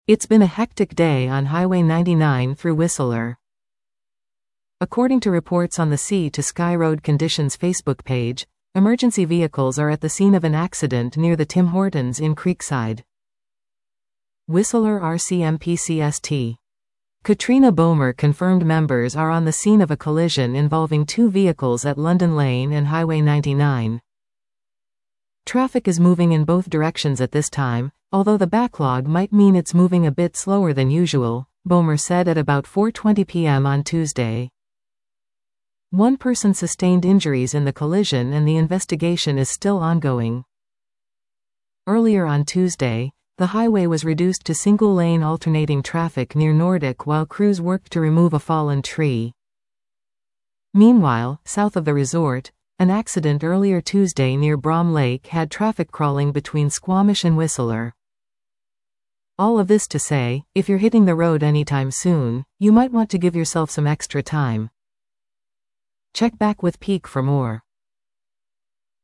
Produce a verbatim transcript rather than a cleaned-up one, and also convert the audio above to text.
It's been a hectic day on Highway ninety-nine through Whistler. According to reports on the Sea to Sky Road Conditions Facebook page, emergency vehicles are at the scene of an accident near the Tim Hortons in Creekside. Whistler R C M P C S T. Katrina Bomer confirmed members are on the scene of a collision involving two vehicles at London Lane and Highway ninety-nine. Traffic is moving in both directions at this time, although the backlog might mean it's moving a bit slower than usual, Bomer said at about four twenty p m on Tuesday. One person sustained injuries in the collision and the investigation is still ongoing. Earlier on Tuesday, the highway was reduced to single-lane alternating traffic near Nordic while crews worked to remove a fallen tree. Meanwhile, south of the resort, an accident earlier Tuesday near Brom Lake had traffic crawling between Squamish and Whistler. All of this to say, if you're hitting the road anytime soon, you might want to give yourself some extra time. Check back with Peak for more.